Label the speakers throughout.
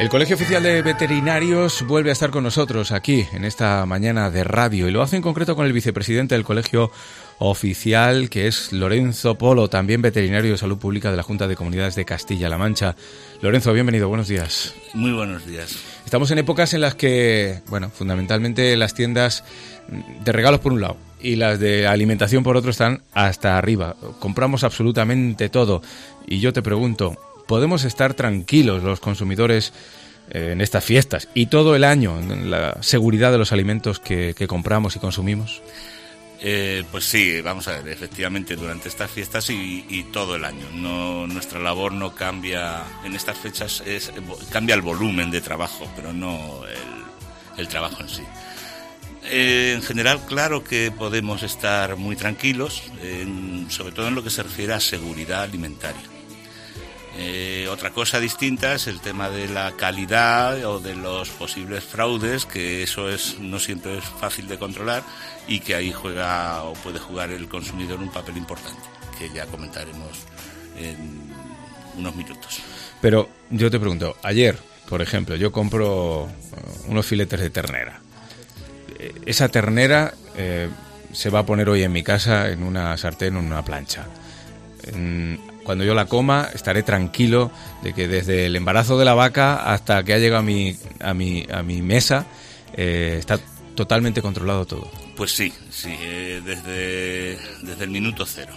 Speaker 1: El Colegio Oficial de Veterinarios vuelve a estar con nosotros aquí en esta mañana de radio y lo hace en concreto con el vicepresidente del Colegio Oficial, que es Lorenzo Polo, también veterinario de Salud Pública de la Junta de Comunidades de Castilla-La Mancha. Lorenzo, bienvenido, buenos días.
Speaker 2: Muy buenos días.
Speaker 1: Estamos en épocas en las que, fundamentalmente las tiendas de regalos por un lado y las de alimentación por otro están hasta arriba. Compramos absolutamente todo y yo te pregunto, ¿podemos estar tranquilos los consumidores en estas fiestas y todo el año en la seguridad de los alimentos que compramos y consumimos?
Speaker 2: Pues sí, vamos a ver, efectivamente durante estas fiestas y todo el año. Nuestra labor no cambia en estas fechas, cambia el volumen de trabajo, pero no el trabajo en sí. En general, claro que podemos estar muy tranquilos, sobre todo en lo que se refiere a seguridad alimentaria. Otra cosa distinta es el tema de la calidad o de los posibles fraudes, que eso no siempre es fácil de controlar y que ahí juega o puede jugar el consumidor un papel importante, que ya comentaremos en unos minutos.
Speaker 1: Pero yo te pregunto, ayer, por ejemplo, yo compro unos filetes de ternera. Esa ternera se va a poner hoy en mi casa en una sartén o en una plancha. Cuando yo la coma estaré tranquilo de que desde el embarazo de la vaca hasta que ha llegado a mi mesa está totalmente controlado todo.
Speaker 2: Pues sí, desde el minuto cero.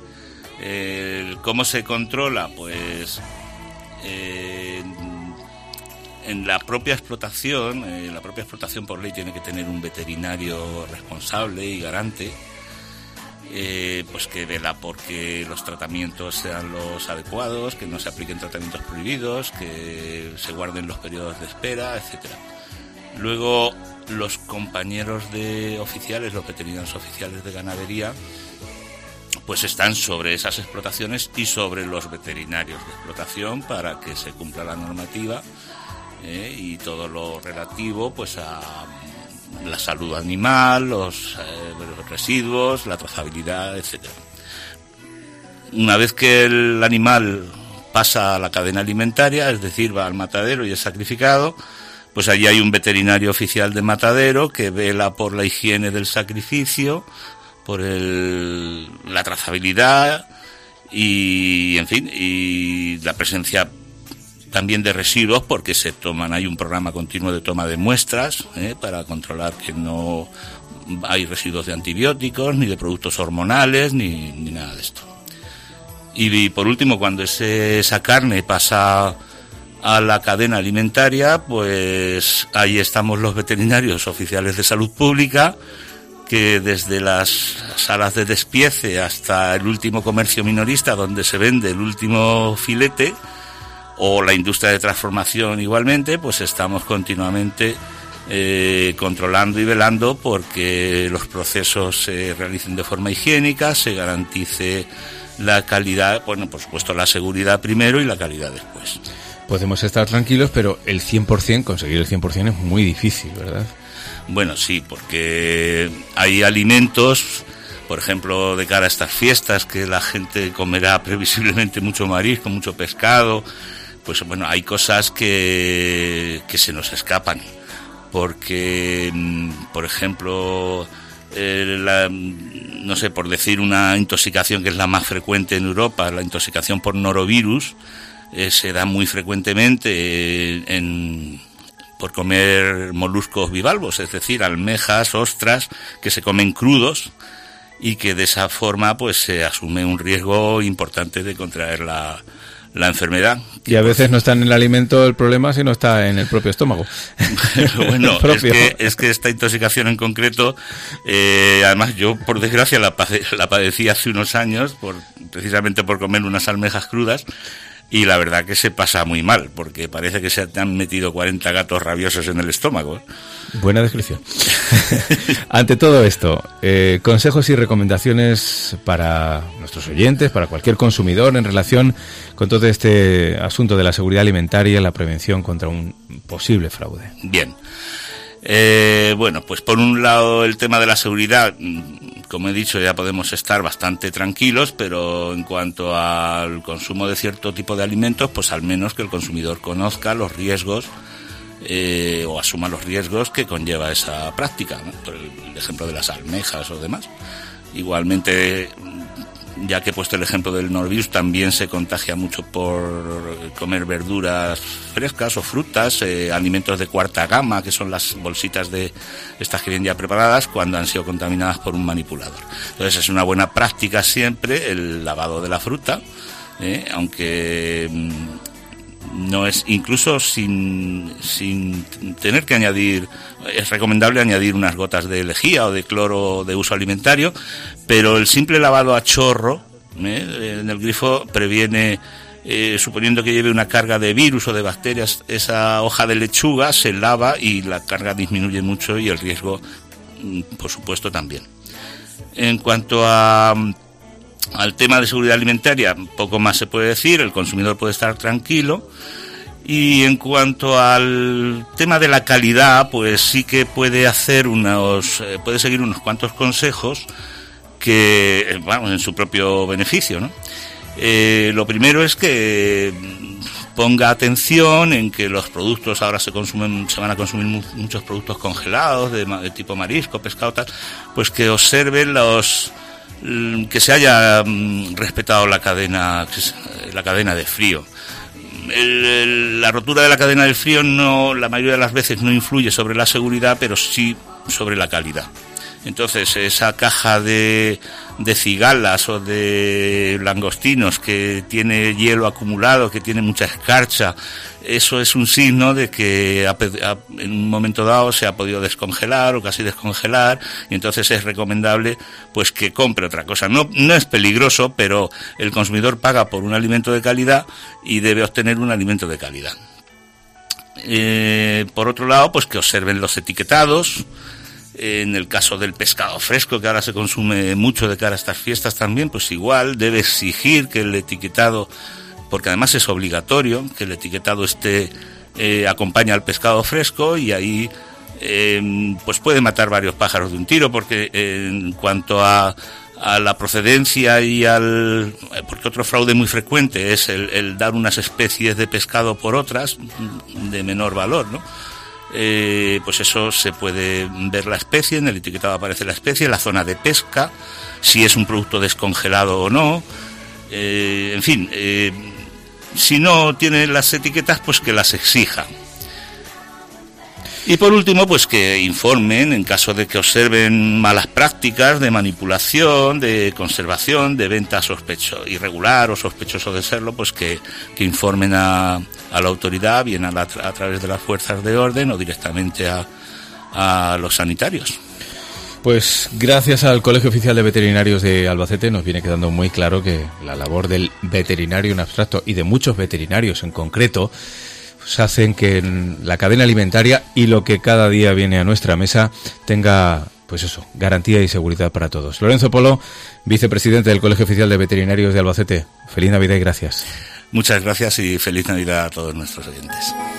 Speaker 2: ¿Cómo se controla? Pues en la propia explotación por ley tiene que tener un veterinario responsable y garante. Pues que vela porque los tratamientos sean los adecuados, que no se apliquen tratamientos prohibidos, que se guarden los periodos de espera, etcétera. Luego los compañeros oficiales, los veterinarios oficiales de ganadería, pues están sobre esas explotaciones y sobre los veterinarios de explotación para que se cumpla la normativa y todo lo relativo pues a la salud animal, los residuos, la trazabilidad, etcétera. Una vez que el animal pasa a la cadena alimentaria, es decir, va al matadero y es sacrificado, pues allí hay un veterinario oficial de matadero que vela por la higiene del sacrificio, por la trazabilidad y, en fin, y la presencia también de residuos, porque hay un programa continuo de toma de muestras para controlar que no hay residuos de antibióticos, ni de productos hormonales, ni nada de esto. Y por último, cuando esa carne pasa a la cadena alimentaria, pues ahí estamos los veterinarios oficiales de salud pública, que desde las salas de despiece hasta el último comercio minorista donde se vende el último filete, o la industria de transformación igualmente, pues estamos continuamente controlando y velando porque los procesos se realicen de forma higiénica, se garantice la calidad, por supuesto la seguridad primero y la calidad después.
Speaker 1: Podemos estar tranquilos, pero conseguir el 100% es muy difícil, ¿verdad?
Speaker 2: Bueno, sí, porque hay alimentos, por ejemplo, de cara a estas fiestas, que la gente comerá previsiblemente mucho marisco, mucho pescado. Pues bueno, hay cosas que se nos escapan, porque, por ejemplo, no sé, por decir una intoxicación que es la más frecuente en Europa, la intoxicación por norovirus, se da muy frecuentemente por comer moluscos bivalvos, es decir, almejas, ostras, que se comen crudos y que de esa forma pues se asume un riesgo importante de contraer la enfermedad.
Speaker 1: Y a veces no está en el alimento el problema, sino está en el propio estómago.
Speaker 2: Bueno, es que esta intoxicación en concreto, además yo por desgracia la padecí hace unos años, precisamente por comer unas almejas crudas, y la verdad que se pasa muy mal, porque parece que se te han metido 40 gatos rabiosos en el estómago.
Speaker 1: Buena descripción. Ante todo esto, consejos y recomendaciones para nuestros oyentes, para cualquier consumidor en relación con todo este asunto de la seguridad alimentaria y la prevención contra un posible fraude.
Speaker 2: Bien. Bueno, pues por un lado el tema de la seguridad, como he dicho, ya podemos estar bastante tranquilos, pero en cuanto al consumo de cierto tipo de alimentos, pues al menos que el consumidor conozca los riesgos o asuma los riesgos que conlleva esa práctica, ¿no? Por el ejemplo de las almejas o demás. Igualmente, ya que he puesto el ejemplo del norovirus, también se contagia mucho por comer verduras frescas o frutas, alimentos de cuarta gama, que son las bolsitas de estas que vienen ya preparadas cuando han sido contaminadas por un manipulador. Entonces es una buena práctica siempre el lavado de la fruta, aunque no es, incluso sin tener que añadir, es recomendable añadir unas gotas de lejía o de cloro de uso alimentario, pero el simple lavado a chorro en el grifo previene, suponiendo que lleve una carga de virus o de bacterias, esa hoja de lechuga se lava y la carga disminuye mucho y el riesgo, por supuesto, también. En cuanto al tema de seguridad alimentaria, poco más se puede decir, el consumidor puede estar tranquilo. Y en cuanto al tema de la calidad, pues sí que puede puede seguir unos cuantos consejos que, vamos, en su propio beneficio, ¿no? Lo primero es que ponga atención en que los productos ahora se van a consumir muchos productos congelados de tipo marisco, pescado, tal, pues que observen que se haya respetado la cadena de frío. La rotura de la cadena del frío la mayoría de las veces no influye sobre la seguridad, pero sí sobre la calidad. Entonces, esa caja de cigalas o de langostinos que tiene hielo acumulado, que tiene mucha escarcha, eso es un signo de que en un momento dado se ha podido descongelar o casi descongelar, y entonces es recomendable pues que compre otra cosa. No es peligroso, pero el consumidor paga por un alimento de calidad y debe obtener un alimento de calidad. Por otro lado, pues que observen los etiquetados. En el caso del pescado fresco, que ahora se consume mucho de cara a estas fiestas también, pues igual debe exigir que el etiquetado, porque además es obligatorio, que el etiquetado acompañe al pescado fresco, y ahí pues puede matar varios pájaros de un tiro, porque en cuanto a la procedencia porque otro fraude muy frecuente es el dar unas especies de pescado por otras de menor valor, ¿no? Pues eso se puede ver la especie, en el etiquetado aparece la especie, la zona de pesca, si es un producto descongelado o no, en fin, si no tiene las etiquetas, pues que las exija. Y por último, pues que informen en caso de que observen malas prácticas de manipulación, de conservación, de venta irregular o sospechoso de serlo, pues que informen a la autoridad, bien a través de las fuerzas de orden o directamente a los sanitarios.
Speaker 1: Pues gracias al Colegio Oficial de Veterinarios de Albacete nos viene quedando muy claro que la labor del veterinario en abstracto y de muchos veterinarios en concreto pues hacen que la cadena alimentaria y lo que cada día viene a nuestra mesa tenga, pues eso, garantía y seguridad para todos. Lorenzo Polo, vicepresidente del Colegio Oficial de Veterinarios de Albacete. Feliz Navidad y gracias.
Speaker 2: Muchas gracias y feliz Navidad a todos nuestros oyentes.